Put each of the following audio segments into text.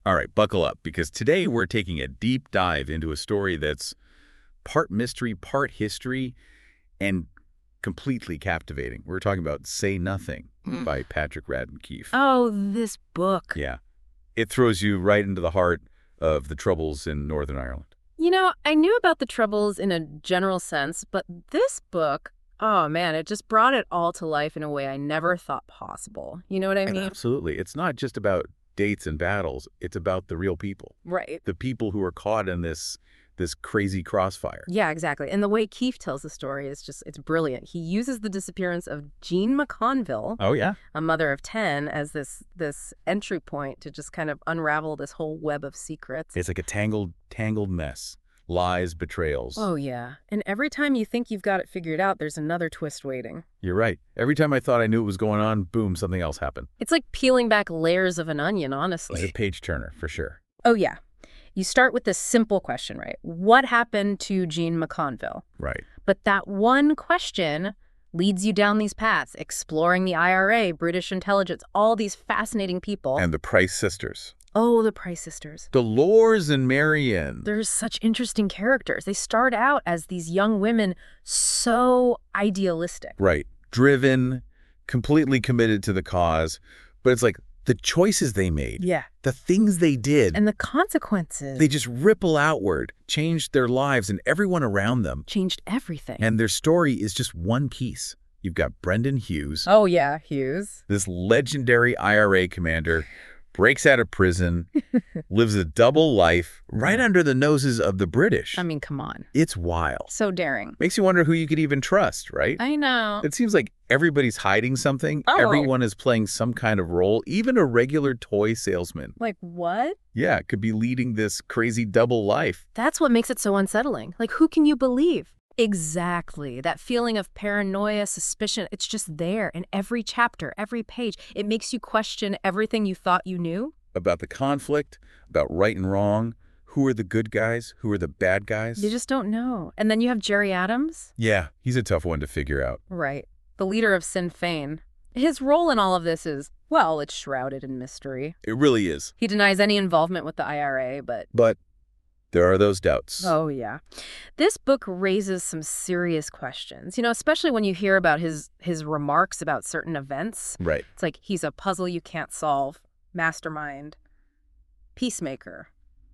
All right, buckle up, because today we're taking a deep dive into a story that's part mystery, part history, and completely captivating. We're talking about Say Nothing by Patrick Radden Keefe. Oh, this book. Yeah, it throws you right into the heart of the Troubles in Northern Ireland. I knew about the Troubles in a general sense, but this book, oh man, it just brought it all to life in a way I never thought possible. You know what I And mean? absolutely, it's not just about dates and battles. It's about the real people, Right. the people who are caught in this crazy crossfire. Yeah, exactly. And the way Keefe tells the story is it's brilliant. He uses the disappearance of Jean McConville, Oh, yeah? a mother of 10, as this entry point to just kind of unravel this whole web of secrets. It's like a tangled mess. Lies, betrayals. Oh, yeah. And every time you think you've got it figured out, there's another twist waiting. You're right. Every time I thought I knew what was going on, boom, something else happened. It's like peeling back layers of an onion, It's honestly. a page turner, for sure. Oh, yeah. You start with this simple question, right? What happened to Jean McConville? Right. But that one question leads you down these paths, exploring the IRA, British intelligence, all these fascinating people. And the Price sisters. Oh, the Price sisters. Dolores and Marianne. There's such interesting characters. They start out as these young women so idealistic. Right. Driven, completely committed to the cause. But it's like the choices they made, Yeah. the things they did, And the consequences they just ripple outward, changed their lives and everyone around them. changed everything. And their story is just one piece. You've got Brendan Hughes, Oh, yeah, Hughes. this legendary IRA commander, breaks out of prison, lives a double life right under the noses of the British. I mean, come on. It's wild. So daring. Makes you wonder who you could even trust, right? I know. It seems like everybody's hiding something. Oh. Everyone is playing some kind of role, even a regular toy salesman. Like, what? Yeah, could be leading this crazy double life. That's what makes it so unsettling. Like, who can you believe? Exactly. That feeling of paranoia, suspicion, it's just there in every chapter, every page. It makes you question everything you thought you knew. About the conflict, about right and wrong, who are the good guys, who are the bad guys. You just don't know. And then you have Jerry Adams. Yeah, he's a tough one to figure out. Right. The leader of Sinn Féin. His role in all of this is, well, it's shrouded in mystery. It really is. He denies any involvement with the IRA, but... But there are those doubts. Oh, yeah. This book raises some serious questions, especially when you hear about his remarks about certain events. Right. It's like he's a puzzle you can't solve, mastermind, peacemaker,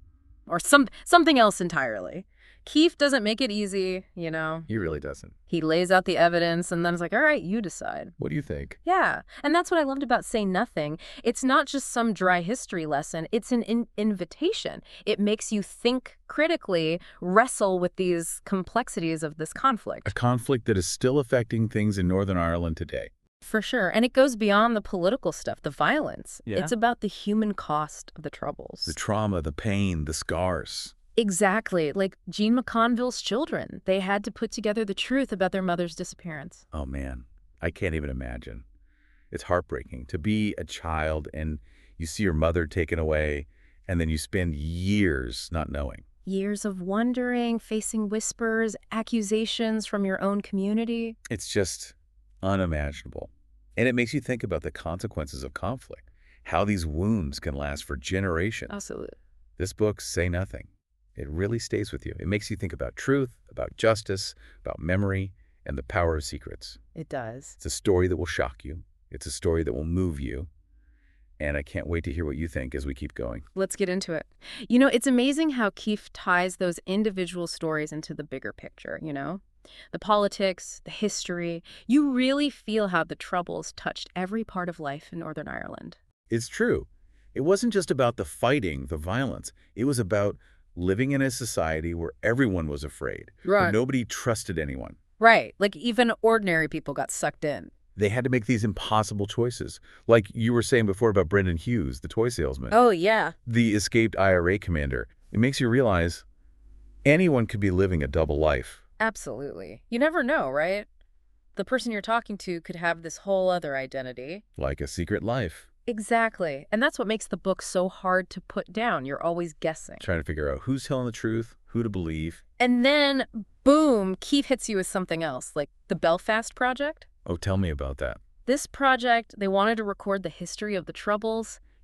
or something else entirely. Keefe doesn't make it easy, He really doesn't. He lays out the evidence and then it's like, all right, you decide. What do you think? Yeah, and that's what I loved about Say Nothing. It's not just some dry history lesson. It's an invitation. It makes you think critically, wrestle with these complexities of this A conflict. conflict that is still affecting things in Northern Ireland today. For sure. And it goes beyond the political stuff, the violence. Yeah. It's about the human cost of the Troubles. The trauma, the pain, the scars. Exactly. Like Jean McConville's children. They had to put together the truth about their mother's disappearance. Oh, man. I can't even imagine. It's heartbreaking to be a child and you see your mother taken away and then you spend years not knowing. Years of wondering, facing whispers, accusations from your own community. It's just unimaginable. And it makes you think about the consequences of conflict, how these wounds can last for generations. Absolutely. This book, Say Nothing, it really stays with you. It makes you think about truth, about justice, about memory, and the power of secrets. It does. It's a story that will shock you. It's a story that will move you. And I can't wait to hear what you think as we keep going. Let's get into it. It's amazing how Keefe ties those individual stories into the bigger picture, The politics, the history. You really feel how the Troubles touched every part of life in Northern Ireland. It's true. It wasn't just about the fighting, the violence. It was about living in a society where everyone was afraid, where nobody trusted anyone. Right. Like even ordinary people got sucked in. They had to make these impossible choices. Like you were saying before about Brendan Hughes, the toy salesman, Oh, yeah. the escaped IRA commander. It makes you realize anyone could be living a double life. Absolutely. You never know, right? The person you're talking to could have this whole other identity. Like a secret life. Exactly. And that's what makes the book so hard to put down. You're always guessing. Trying to figure out who's telling the truth, who to believe. And then, boom, Keefe hits you with something else, like the Belfast Project. Oh, tell me about that. This project, they wanted to record the history of the Troubles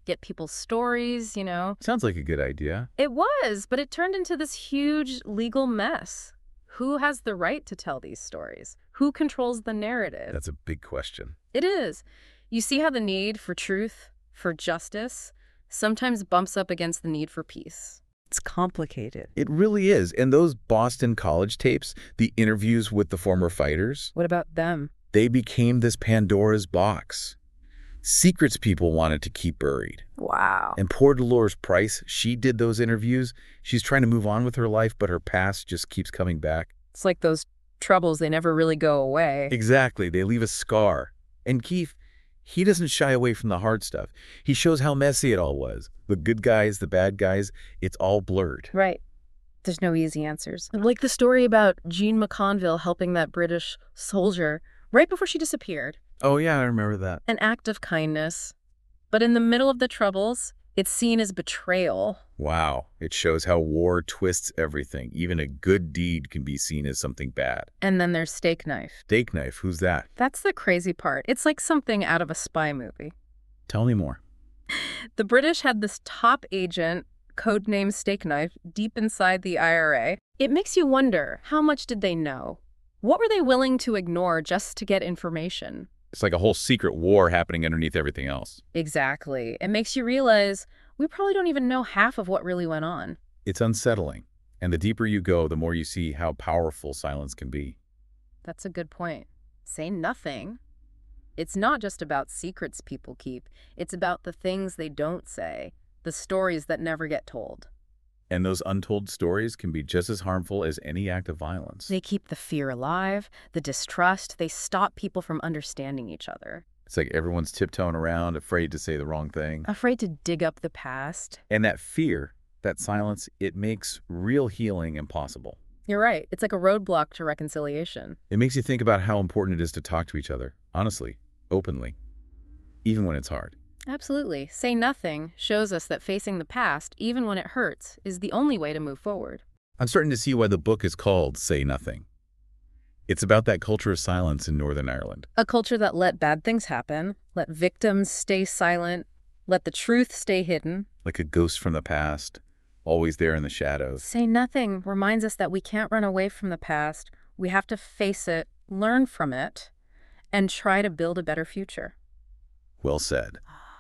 get people's stories, you know. Sounds like a good idea. It was, but it turned into this huge legal mess. Who has the right to tell these stories? Who controls the narrative? That's a big question. It is. You see how the need for truth, for justice, sometimes bumps up against the need for peace. It's complicated. It really is. And those Boston College tapes, the interviews with the former fighters, What about them? they became this Pandora's box. Secrets people wanted to keep buried. Wow. And poor Dolores Price, she did those interviews. She's trying to move on with her life, but her past just keeps coming back. It's like those troubles, they never really go away. Exactly. They leave a scar. And Keith, he doesn't shy away from the hard stuff. He shows how messy it all was. The good guys, the bad guys, it's all blurred. Right. There's no easy answers. Like the story about Jean McConville helping that British soldier right before she disappeared. Oh, yeah, I remember that. An act of kindness. But in the middle of the troubles, it's seen as betrayal. Wow. It shows how war twists everything. Even a good deed can be seen as something bad. And then there's Steak Knife. Steak Knife, who's that? That's the crazy part. It's like something out of a spy movie. Tell me more. The British had this top agent, codenamed Steak Knife, deep inside the IRA. It makes you wonder, how much did they know? What were they willing to ignore just to get information? It's like a whole secret war happening underneath everything else. Exactly. It makes you realize we probably don't even know half of what really went on. It's unsettling. And the deeper you go, the more you see how powerful silence can be. That's a good point. Say nothing. It's not just about secrets people keep. It's about the things they don't say, the stories that never get told. And those untold stories can be just as harmful as any act of violence. They keep the fear alive, the distrust. They stop people from understanding each other. It's like everyone's tiptoeing around, afraid to say the wrong thing. Afraid to dig up the past. And that fear, that silence, it makes real healing impossible. You're right. It's like a roadblock to reconciliation. It makes you think about how important it is to talk to each other, honestly, openly, even when it's hard. Absolutely. Say nothing shows us that facing the past, even when it hurts, is the only way to move forward. I'm starting to see why the book is called Say Nothing. It's about that culture of silence in Northern Ireland. A culture that let bad things happen, let victims stay silent, let the truth stay hidden. Like a ghost from the past, always there in the shadows. Say nothing reminds us that we can't run away from the past. We have to face it, learn from it, and try to build a better future. Well said.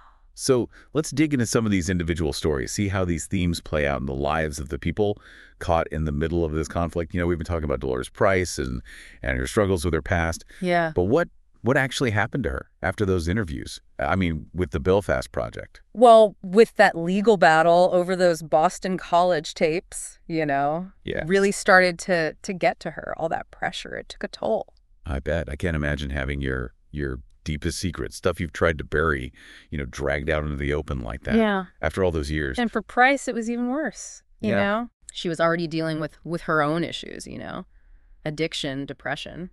So let's dig into some of these individual stories, see how these themes play out in the lives of the people caught in the middle of this conflict. You know, we've been talking about Dolores Price and her struggles with her past. Yeah. But what actually happened to her after those interviews? I mean, with the Belfast Project. Well, with that legal battle over those Boston College tapes, you know, Yeah. really started to get to her. All that pressure, it took a toll. I bet. I can't imagine having your deepest secrets, stuff you've tried to bury, dragged out into the open like that. Yeah. After all those years. And for Price, it was even worse, you Yeah. know? She was already dealing with her own issues, addiction, depression.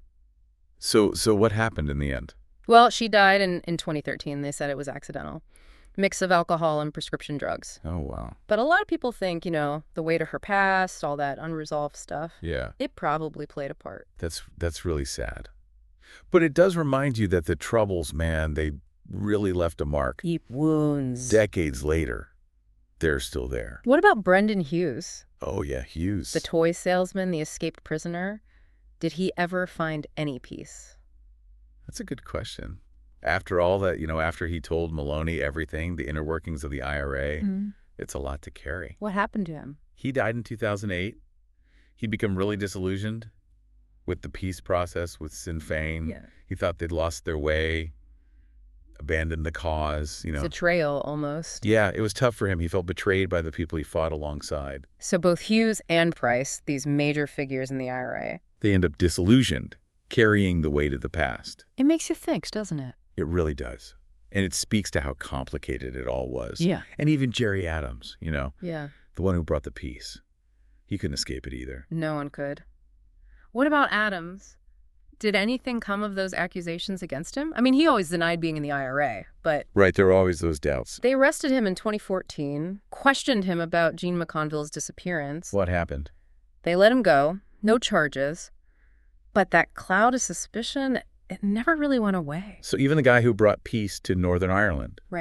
So what happened in the end? Well, she died in 2013. They said it was accidental. Mix of alcohol and prescription drugs. Oh, wow. But a lot of people think, the weight of her past, all that unresolved stuff, Yeah. it probably played a part. That's really sad. But it does remind you that the Troubles, man, they really left a mark. Deep wounds. Decades later, they're still there. What about Brendan Hughes? Oh, yeah, Hughes. The toy salesman, the escaped prisoner? Did he ever find any peace? That's a good question. After all that, after he told Maloney everything, the inner workings of the IRA, it's a lot to carry. What happened to him? He died in 2008. He'd become really disillusioned with the peace process with Sinn Féin. Yeah. He thought they'd lost their way, abandoned the cause, Betrayal, almost. Yeah, it was tough for him. He felt betrayed by the people he fought alongside. So both Hughes and Price, these major figures in the IRA. They end up disillusioned, carrying the weight of the past. It makes you think, doesn't it? It really does. And it speaks to how complicated it all was. Yeah. And even Jerry Adams, Yeah. the one who brought the peace. He couldn't escape it either. No one could. What about Adams? Did anything come of those accusations against him? I mean, he always denied being in the IRA, but... Right, there are always those doubts. They arrested him in 2014, questioned him about Jean McConville's disappearance. What happened? They let him go, no charges. But that cloud of suspicion, it never really went away. So even the guy who brought peace to Northern Ireland, Right.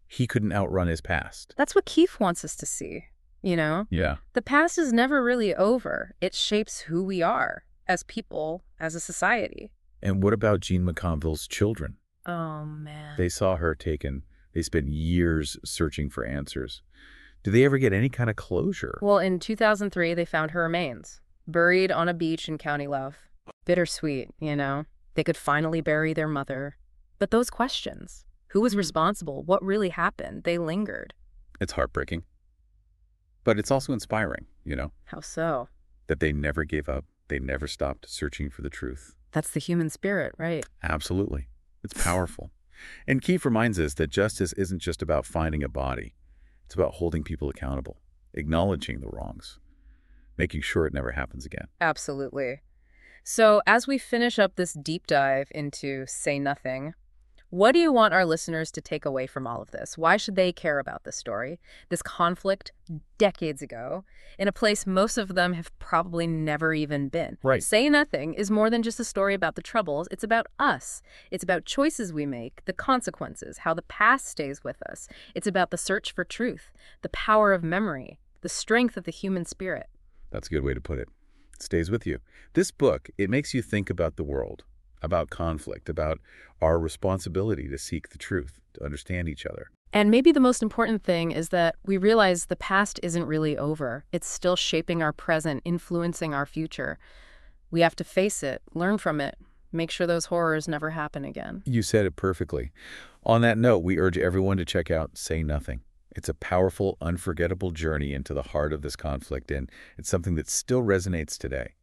He couldn't outrun his past. That's what Keefe wants us to see, you know? Yeah. The past is never really over. It shapes who we are as people, as a society. And what about Jean McConville's children? Oh, man. They saw her taken. They spent years searching for answers. Did they ever get any kind of closure? Well, in 2003, they found her remains, buried on a beach in County Louth. Bittersweet, you know? They could finally bury their mother. But those questions, who was responsible? What really happened? They lingered. It's heartbreaking. But it's also inspiring, you know, How so? that they never gave up. They never stopped searching for the truth. That's the human spirit, right? Absolutely. It's powerful. And Keefe reminds us that justice isn't just about finding a body. It's about holding people accountable, acknowledging the wrongs, making sure it never happens again. Absolutely. So as we finish up this deep dive into Say Nothing, what do you want our listeners to take away from all of this? Why should they care about this story, this conflict decades ago, in a place most of them have probably never even been? Right. Say Nothing is more than just a story about the Troubles. It's about us. It's about choices we make, the consequences, how the past stays with us. It's about the search for truth, the power of memory, the strength of the human spirit. That's a good way to put it. It stays with you. This book, it makes you think about the world, about conflict, about our responsibility to seek the truth, to understand each other. And maybe the most important thing is that we realize the past isn't really over. It's still shaping our present, influencing our future. We have to face it, learn from it, make sure those horrors never happen again. You said it perfectly. On that note, we urge everyone to check out Say Nothing. It's a powerful, unforgettable journey into the heart of this conflict, and it's something that still resonates today.